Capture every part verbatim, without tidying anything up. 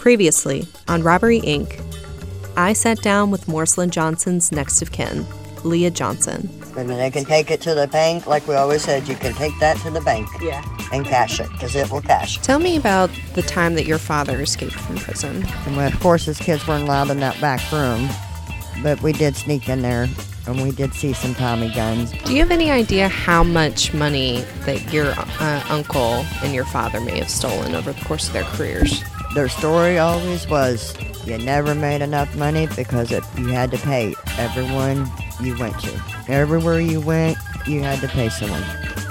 Previously, on Robbery, Incorporated, I sat down with Morslyn Johnson's next of kin, Leah Johnson. And they can take it to the bank. Like we always said, you can take that to the bank Yeah. and cash it, because it will cash. Tell me about the time that your father escaped from prison. And of course, his kids weren't allowed in that back room, but we did sneak in there, and we did see some Tommy guns. Do you have any idea how much money that your uh, uncle and your father may have stolen over the course of their careers? Their story always was, you never made enough money because it, you had to pay everyone you went to. Everywhere you went, you had to pay someone.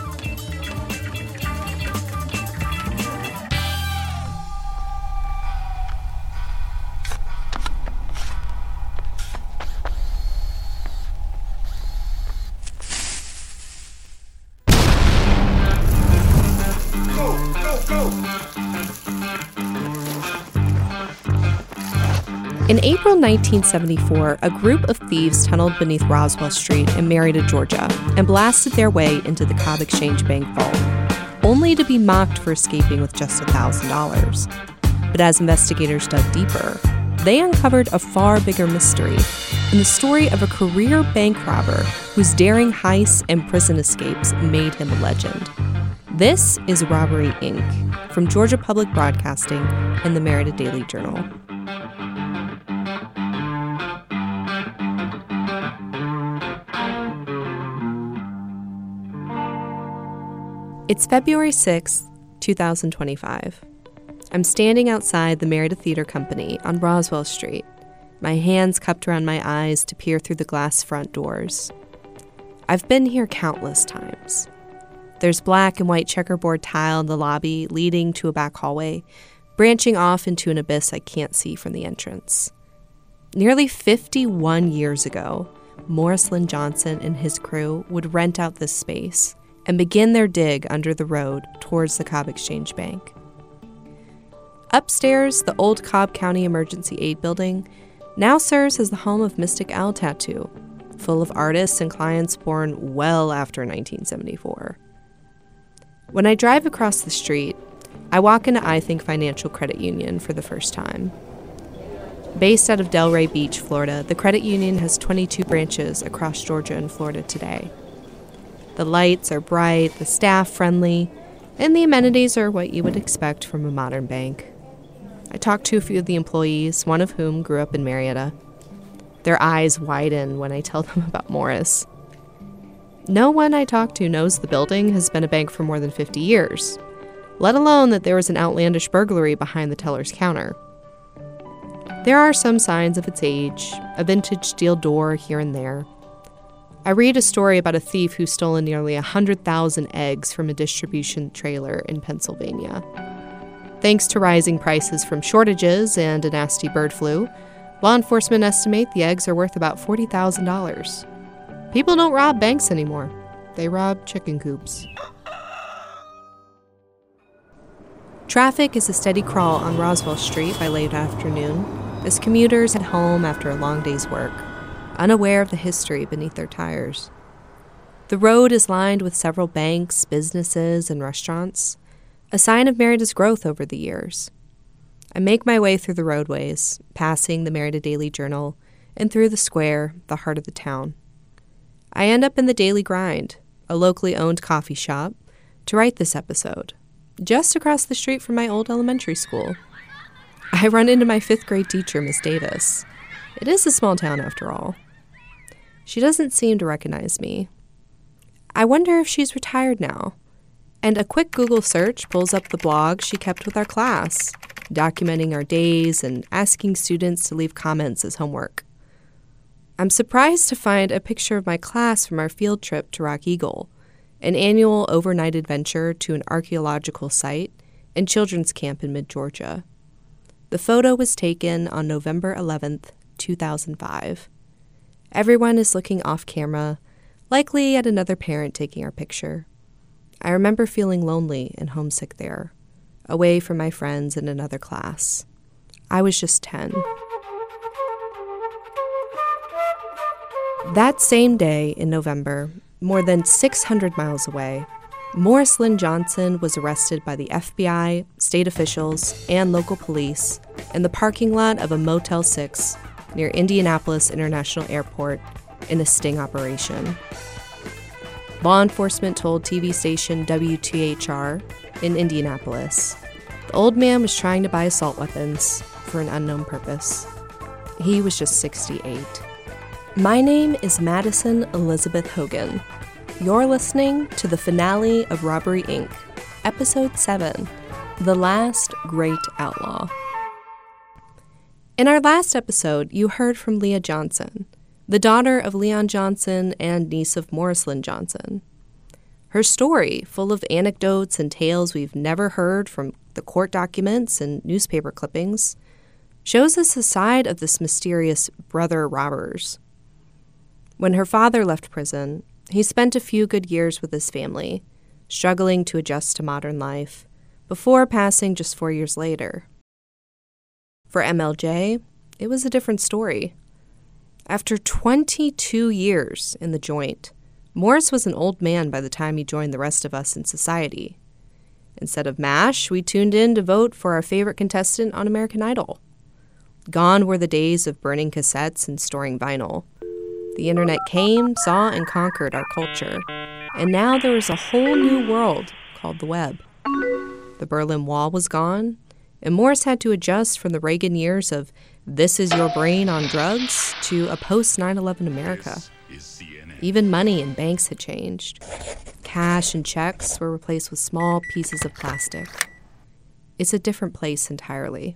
In April nineteen seventy-four, a group of thieves tunneled beneath Roswell Street in Marietta, Georgia, and blasted their way into the Cobb Exchange Bank vault, only to be mocked for escaping with just one thousand dollars. But as investigators dug deeper, they uncovered a far bigger mystery in the story of a career bank robber whose daring heists and prison escapes made him a legend. This is Robbery, Incorporated, from Georgia Public Broadcasting and the Marietta Daily Journal. It's February sixth, twenty twenty-five. I'm standing outside the Marietta Theater Company on Roswell Street, my hands cupped around my eyes to peer through the glass front doors. I've been here countless times. There's black and white checkerboard tile in the lobby leading to a back hallway, branching off into an abyss I can't see from the entrance. Nearly fifty-one years ago, Morslyn Johnson and his crew would rent out this space and begin their dig under the road towards the Cobb Exchange Bank. Upstairs, the old Cobb County Emergency Aid Building now serves as the home of Mystic Owl Tattoo, full of artists and clients born well after nineteen seventy-four. When I drive across the street, I walk into I Think Financial Credit Union for the first time. Based out of Delray Beach, Florida, the credit union has twenty-two branches across Georgia and Florida today. The lights are bright, the staff friendly, and the amenities are what you would expect from a modern bank. I talked to a few of the employees, one of whom grew up in Marietta. Their eyes widen when I tell them about Morris. No one I talk to knows the building has been a bank for more than fifty years, let alone that there was an outlandish burglary behind the teller's counter. There are some signs of its age, a vintage steel door here and there. I read a story about a thief who stole nearly one hundred thousand eggs from a distribution trailer in Pennsylvania. Thanks to rising prices from shortages and a nasty bird flu, law enforcement estimate the eggs are worth about forty thousand dollars. People don't rob banks anymore. They rob chicken coops. Traffic is a steady crawl on Roswell Street by late afternoon as commuters head home after a long day's work, unaware of the history beneath their tires. The road is lined with several banks, businesses, and restaurants, a sign of Marietta's growth over the years. I make my way through the roadways, passing the Marietta Daily Journal, and through the square, the heart of the town. I end up in the Daily Grind, a locally owned coffee shop, to write this episode, just across the street from my old elementary school. I run into my fifth grade teacher, Miss Davis. It is a small town after all. She doesn't seem to recognize me. I wonder if she's retired now. And a quick Google search pulls up the blog she kept with our class, documenting our days and asking students to leave comments as homework. I'm surprised to find a picture of my class from our field trip to Rock Eagle, an annual overnight adventure to an archaeological site and children's camp in mid-Georgia. The photo was taken on November eleventh, two thousand five. Everyone is looking off camera, likely at another parent taking our picture. I remember feeling lonely and homesick there, away from my friends in another class. I was just ten. That same day in November, more than six hundred miles away, Morris Lynn Johnson was arrested by the F B I, state officials, and local police in the parking lot of a Motel six near Indianapolis International Airport in a sting operation. Law enforcement told T V station W T H R in Indianapolis the old man was trying to buy assault weapons for an unknown purpose. He was just sixty-eight. My name is Madison Elizabeth Hogan. You're listening to the finale of Robbery Incorporated, Episode seven, The Last Great Outlaw. In our last episode, you heard from Leah Johnson, the daughter of Leon Johnson and niece of Morris Lynn Johnson. Her story, full of anecdotes and tales we've never heard from the court documents and newspaper clippings, shows us a side of this mysterious brother robbers. When her father left prison, he spent a few good years with his family, struggling to adjust to modern life, before passing just four years later. For M L J, it was a different story. After twenty-two years in the joint, Morris was an old man by the time he joined the rest of us in society. Instead of MASH, we tuned in to vote for our favorite contestant on American Idol. Gone were the days of burning cassettes and storing vinyl. The internet came, saw, and conquered our culture. And now there was a whole new world called the web. The Berlin Wall was gone, and Morris had to adjust from the Reagan years of "this is your brain on drugs" to a post nine eleven America. Even money in banks had changed. Cash and checks were replaced with small pieces of plastic. It's a different place entirely.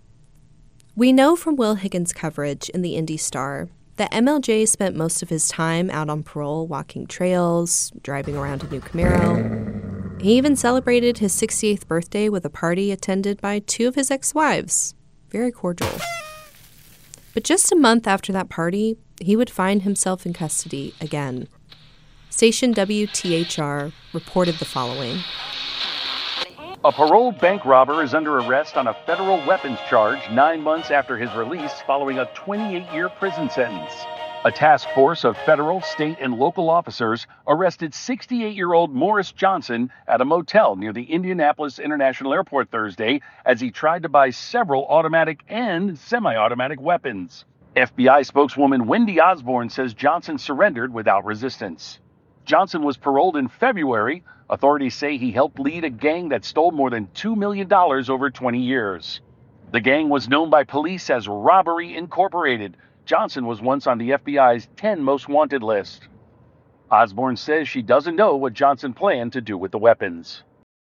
We know from Will Higgins' coverage in the Indy Star that M L J spent most of his time out on parole walking trails, driving around a new Camaro. He even celebrated his sixty-eighth birthday with a party attended by two of his ex-wives. Very cordial. But just a month after that party, he would find himself in custody again. Station W T H R reported the following. A paroled bank robber is under arrest on a federal weapons charge nine months after his release following a twenty-eight-year prison sentence. A task force of federal, state, and local officers arrested sixty-eight-year-old Morris Johnson at a motel near the Indianapolis International Airport Thursday as he tried to buy several automatic and semi-automatic weapons. F B I spokeswoman Wendy Osborne says Johnson surrendered without resistance. Johnson was paroled in February. Authorities say he helped lead a gang that stole more than two million dollars over twenty years. The gang was known by police as Robbery Incorporated. Johnson was once on the F B I's ten most wanted list. Osborne says she doesn't know what Johnson planned to do with the weapons.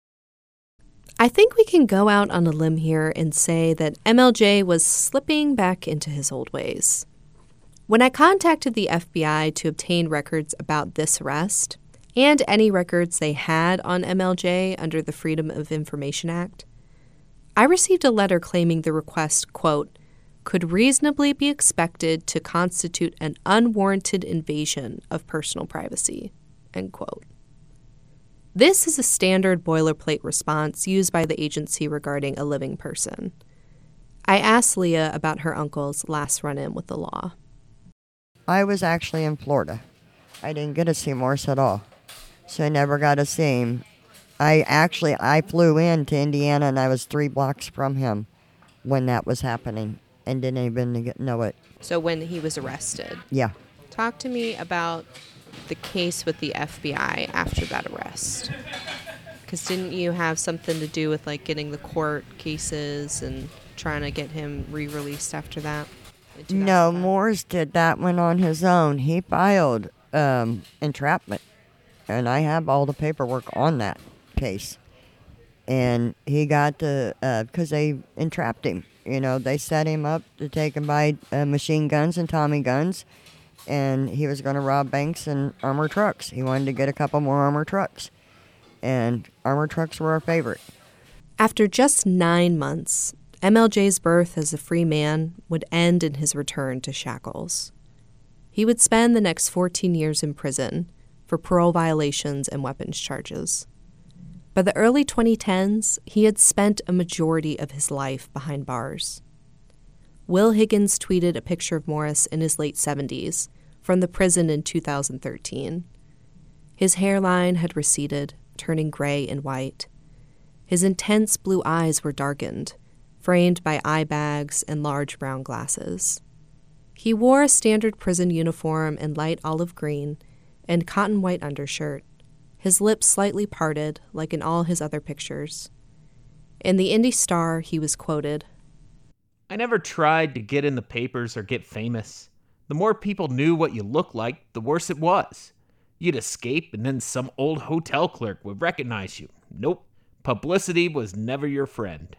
I think we can go out on a limb here and say that M L J was slipping back into his old ways. When I contacted the F B I to obtain records about this arrest, and any records they had on M L J under the Freedom of Information Act, I received a letter claiming the request, quote, could reasonably be expected to constitute an unwarranted invasion of personal privacy, end quote. This is a standard boilerplate response used by the agency regarding a living person. I asked Leah about her uncle's last run-in with the law. I was actually in Florida. I didn't get to see Morris at all, so I never got to see him. I actually, I flew in to Indiana, and I was three blocks from him when that was happening and didn't even get, know it. So when he was arrested? Yeah. Talk to me about the case with the F B I after that arrest. Because didn't you have something to do with, like, getting the court cases and trying to get him re-released after that? No, Morris did that one on his own. He filed um, entrapment, and I have all the paperwork on that case. And he got the, because uh, they entrapped him. You know, they set him up to take and buy uh, machine guns and Tommy guns, and he was going to rob banks and armored trucks. He wanted to get a couple more armored trucks, and armored trucks were our favorite. After just nine months, M L J's birth as a free man would end in his return to shackles. He would spend the next fourteen years in prison for parole violations and weapons charges. By the early twenty tens, he had spent a majority of his life behind bars. Will Higgins tweeted a picture of Morris in his late seventies from the prison in two thousand thirteen. His hairline had receded, turning gray and white. His intense blue eyes were darkened, framed by eye bags and large brown glasses. He wore a standard prison uniform in light olive green and cotton white undershirt, his lips slightly parted like in all his other pictures. In the Indy Star, he was quoted, "I never tried to get in the papers or get famous. The more people knew what you looked like, the worse it was. You'd escape and then some old hotel clerk would recognize you. Nope, publicity was never your friend."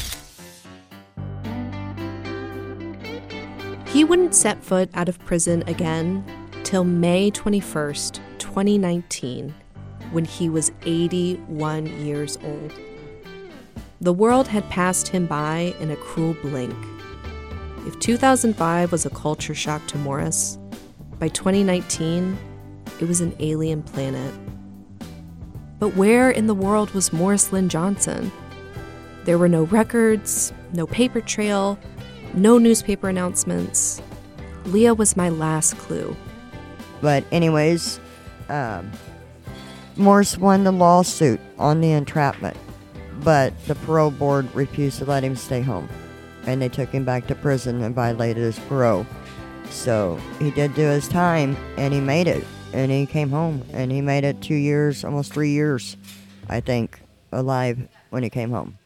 He wouldn't set foot out of prison again till May twenty-first, twenty nineteen, when he was eighty-one years old. The world had passed him by in a cruel blink. If two thousand five was a culture shock to Morris, by twenty nineteen, it was an alien planet. But where in the world was Morris Lynn Johnson? There were no records, no paper trail, no newspaper announcements. Leah was my last clue. But anyways, um, Morris won the lawsuit on the entrapment, but the parole board refused to let him stay home, and they took him back to prison and violated his parole. So he did do his time, and he made it, and he came home, and he made it two years, almost three years, I think, alive when he came home.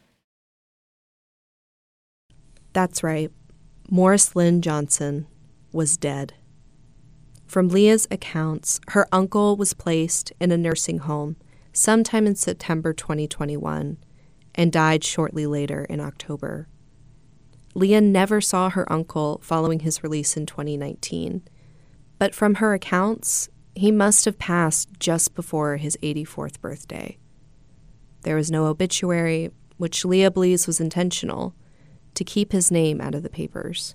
That's right. Morris Lynn Johnson was dead. From Leah's accounts, her uncle was placed in a nursing home sometime in September twenty twenty-one and died shortly later in October. Leah never saw her uncle following his release in twenty nineteen, but from her accounts, he must have passed just before his eighty-fourth birthday. There was no obituary, which Leah believes was intentional, to keep his name out of the papers.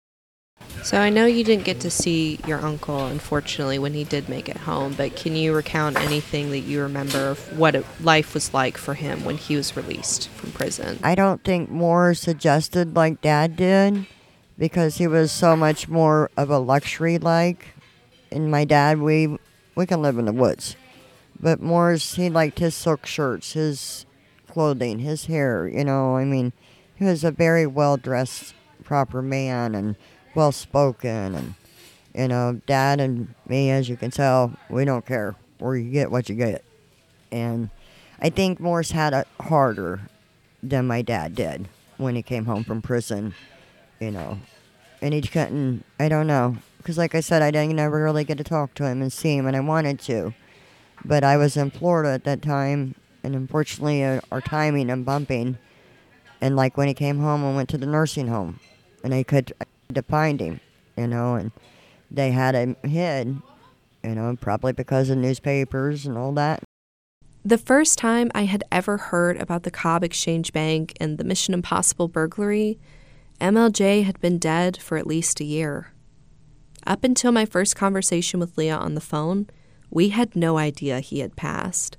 So I know you didn't get to see your uncle, unfortunately, when he did make it home, but can you recount anything that you remember of what it, life was like for him when he was released from prison? I don't think Morris adjusted like Dad did, because he was so much more of a luxury like. And my dad, we we can live in the woods. But Morris, he liked his silk shirts, his clothing, his hair, you know, I mean, he was a very well-dressed, proper man and well-spoken. And, you know, Dad and me, as you can tell, we don't care. Or you get what you get. And I think Morris had it harder than my dad did when he came home from prison, you know. And he couldn't, I don't know. Because like I said, I didn't never really get to talk to him and see him, and I wanted to. But I was in Florida at that time, and unfortunately uh, our timing and bumping. And like when he came home, I went to the nursing home, and they could find him, you know, and they had him hid, you know, probably because of newspapers and all that. The first time I had ever heard about the Cobb Exchange Bank and the Mission Impossible burglary, M L J had been dead for at least a year. Up until my first conversation with Leah on the phone, we had no idea he had passed.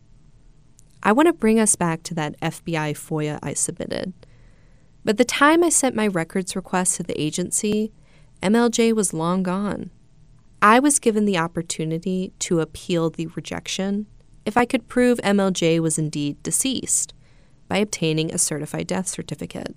I want to bring us back to that F B I FOIA I submitted. But the time I sent my records request to the agency, M L J was long gone. I was given the opportunity to appeal the rejection if I could prove M L J was indeed deceased by obtaining a certified death certificate.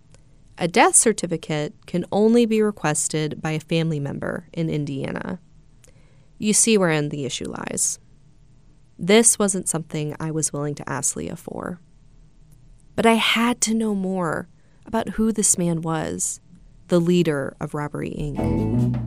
A death certificate can only be requested by a family member in Indiana. You see wherein the issue lies. This wasn't something I was willing to ask Leah for. But I had to know more about who this man was, the leader of Robbery Incorporated.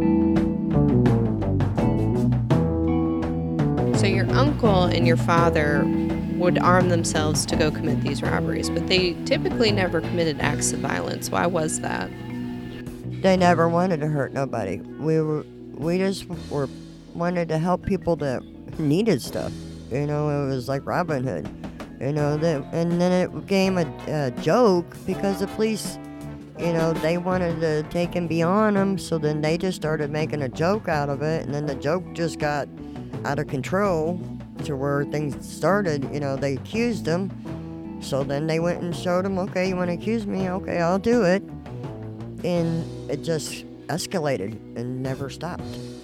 So your uncle and your father would arm themselves to go commit these robberies, but they typically never committed acts of violence. Why was that? They never wanted to hurt nobody. We were, we just were wanted to help people that needed stuff. You know, it was like Robin Hood. You know, that, and then it became a, a joke because the police, you know, they wanted to take him beyond them, so then they just started making a joke out of it, and then the joke just got out of control to where things started, you know, they accused him. So then they went and showed him, okay, you want to accuse me? Okay, I'll do it. And it just escalated and never stopped.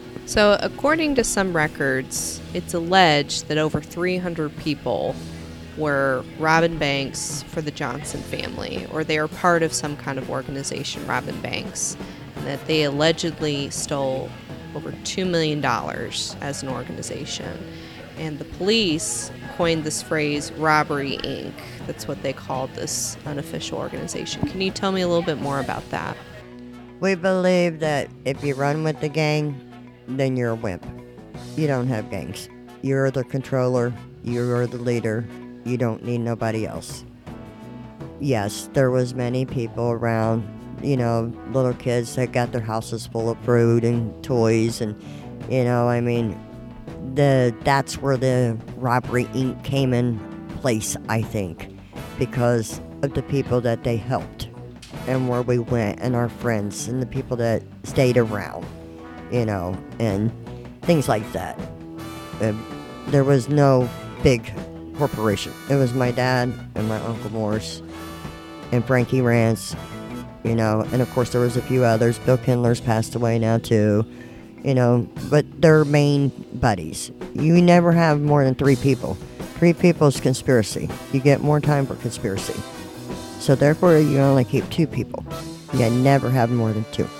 So, according to some records, it's alleged that over three hundred people were robbing banks for the Johnson family, or they were part of some kind of organization robbing banks, and that they allegedly stole over two million dollars as an organization. And the police coined this phrase, Robbery Incorporated. That's what they called this unofficial organization. Can you tell me a little bit more about that? We believe that if you run with the gang, then you're a wimp. You don't have gangs. You're the controller. You're the leader. You don't need nobody else. Yes, there was many people around, you know, little kids that got their houses full of fruit and toys, and, you know, I mean, the that's where the Robbery Incorporated came in place, I think, because of the people that they helped and where we went and our friends and the people that stayed around, you know, and things like that. Uh, there was no big corporation. It was my dad and my Uncle Morris and Frankie Rance, you know, and of course there was a few others. Bill Kindler's passed away now too, you know, but they're main buddies. You never have more than three people. Three people is conspiracy. You get more time for conspiracy. So therefore you only keep two people. You never have more than two.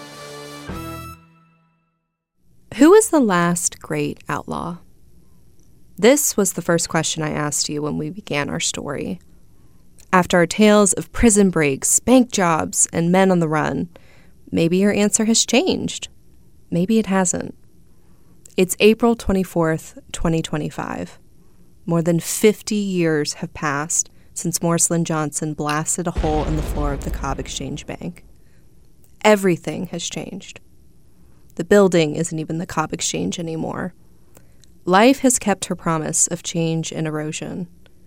Who is the last great outlaw? This was the first question I asked you when we began our story. After our tales of prison breaks, bank jobs, and men on the run, maybe your answer has changed. Maybe it hasn't. It's April twenty-fourth, twenty twenty-five. More than fifty years have passed since Morris Lynn Johnson blasted a hole in the floor of the Cobb Exchange Bank. Everything has changed. The building isn't even the Cobb Exchange anymore. Life has kept her promise of change and erosion.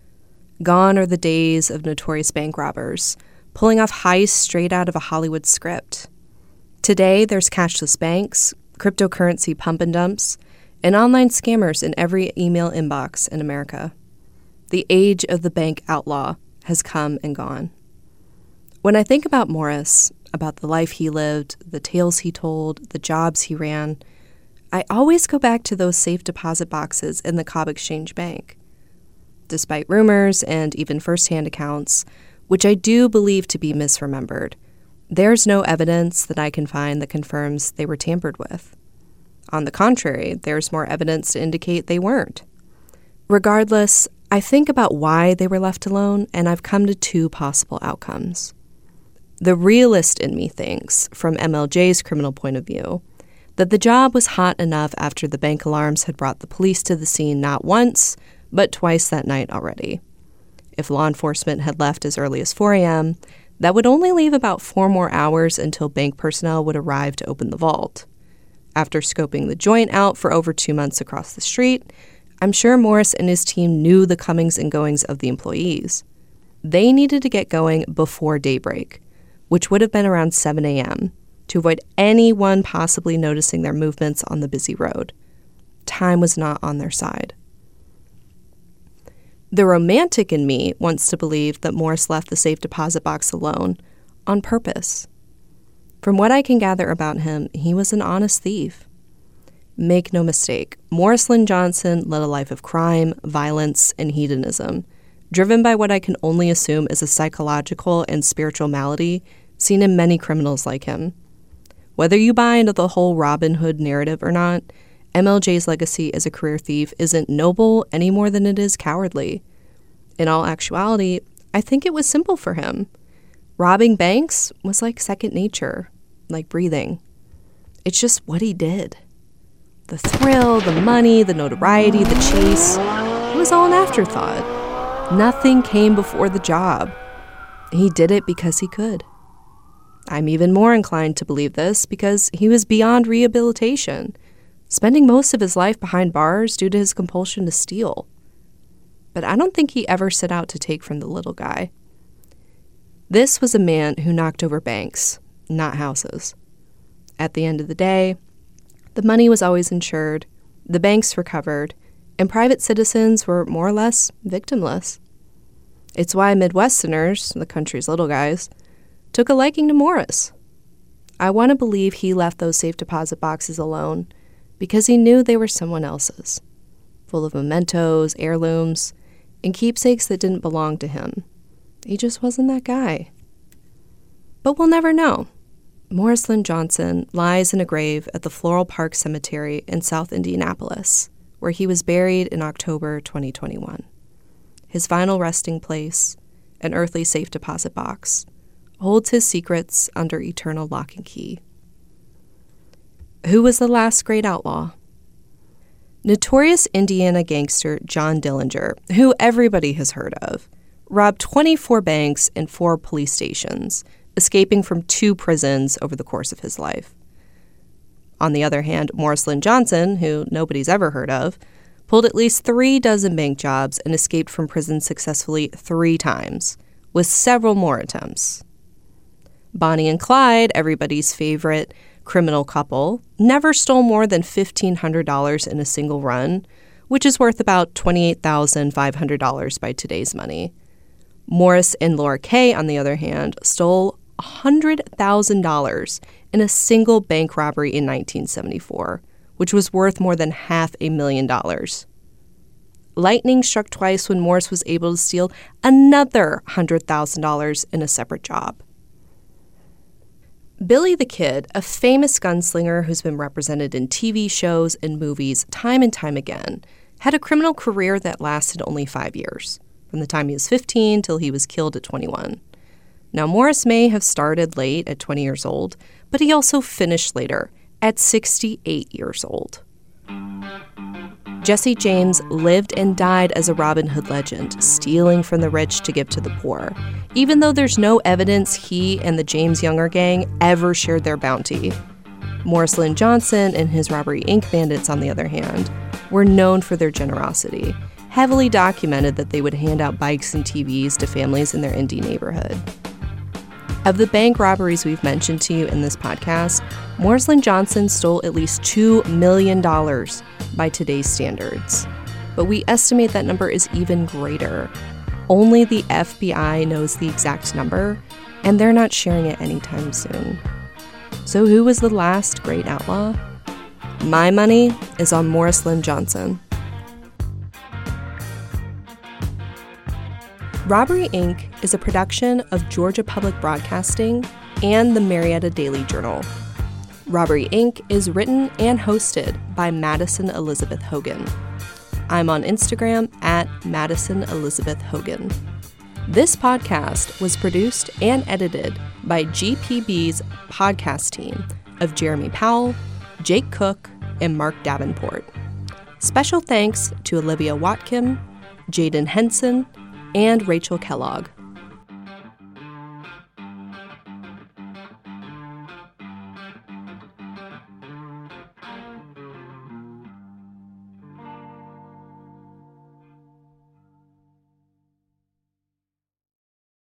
Gone are the days of notorious bank robbers, pulling off heists straight out of a Hollywood script. Today, there's cashless banks, cryptocurrency pump and dumps, and online scammers in every email inbox in America. The age of the bank outlaw has come and gone. When I think about Morris, about the life he lived, the tales he told, the jobs he ran, I always go back to those safe deposit boxes in the Cobb Exchange Bank. Despite rumors and even firsthand accounts, which I do believe to be misremembered, there's no evidence that I can find that confirms they were tampered with. On the contrary, there's more evidence to indicate they weren't. Regardless, I think about why they were left alone, and I've come to two possible outcomes. The realist in me thinks, from M L J's criminal point of view, that the job was hot enough after the bank alarms had brought the police to the scene not once, but twice that night already. If law enforcement had left as early as four a.m., that would only leave about four more hours until bank personnel would arrive to open the vault. After scoping the joint out for over two months across the street, I'm sure Morris and his team knew the comings and goings of the employees. They needed to get going before daybreak, which would have been around seven a.m., to avoid anyone possibly noticing their movements on the busy road. Time was not on their side. The romantic in me wants to believe that Morris left the safe deposit box alone, on purpose. From what I can gather about him, he was an honest thief. Make no mistake, Morris Lynn Johnson led a life of crime, violence, and hedonism, driven by what I can only assume is a psychological and spiritual malady seen in many criminals like him. Whether you buy into the whole Robin Hood narrative or not, M L J's legacy as a career thief isn't noble any more than it is cowardly. In all actuality, I think it was simple for him. Robbing banks was like second nature, like breathing. It's just what he did. The thrill, the money, the notoriety, the chase, it was all an afterthought. Nothing came before the job. He did it because he could. I'm even more inclined to believe this because he was beyond rehabilitation, spending most of his life behind bars due to his compulsion to steal. But I don't think he ever set out to take from the little guy. This was a man who knocked over banks, not houses. At the end of the day, the money was always insured, the banks recovered, and private citizens were more or less victimless. It's why Midwesterners, the country's little guys, took a liking to Morris. I want to believe he left those safe deposit boxes alone because he knew they were someone else's, full of mementos, heirlooms, and keepsakes that didn't belong to him. He just wasn't that guy. But we'll never know. Morris Lynn Johnson lies in a grave at the Floral Park Cemetery in South Indianapolis, where he was buried in October twenty twenty-one. His final resting place, an earthly safe deposit box, holds his secrets under eternal lock and key. Who was the last great outlaw? Notorious Indiana gangster John Dillinger, who everybody has heard of, robbed twenty-four banks and four police stations, escaping from two prisons over the course of his life. On the other hand, Morris Lynn Johnson, who nobody's ever heard of, pulled at least three dozen bank jobs and escaped from prison successfully three times, with several more attempts. Bonnie and Clyde, everybody's favorite criminal couple, never stole more than fifteen hundred dollars in a single run, which is worth about twenty-eight thousand five hundred dollars by today's money. Morris and Laura Kay, on the other hand, stole one hundred thousand dollars in a single bank robbery in nineteen seventy-four, which was worth more than half a million dollars. Lightning struck twice when Morris was able to steal another one hundred thousand dollars in a separate job. Billy the Kid, a famous gunslinger who's been represented in T V shows and movies time and time again, had a criminal career that lasted only five years, from the time he was fifteen till he was killed at twenty-one. Now, Morris may have started late at twenty years old, but he also finished later, at sixty-eight years old. Jesse James lived and died as a Robin Hood legend, stealing from the rich to give to the poor, even though there's no evidence he and the James Younger gang ever shared their bounty. Morris Lynn Johnson and his Robbery Incorporated bandits, on the other hand, were known for their generosity, heavily documented that they would hand out bikes and T Vs to families in their Indy neighborhood. Of the bank robberies we've mentioned to you in this podcast, Morris Lynn Johnson stole at least two million dollars by today's standards. But we estimate that number is even greater. Only the F B I knows the exact number, and they're not sharing it anytime soon. So who was the last great outlaw? My money is on Morris Lynn Johnson. Robbery Incorporated is a production of Georgia Public Broadcasting and the Marietta Daily Journal. Robbery Incorporated is written and hosted by Madison Elizabeth Hogan. I'm on Instagram at Madison Elizabeth Hogan. This podcast was produced and edited by G P B's podcast team of Jeremy Powell, Jake Cook, and Mark Davenport. Special thanks to Olivia Watkin, Jaden Henson, and Rachel Kellogg.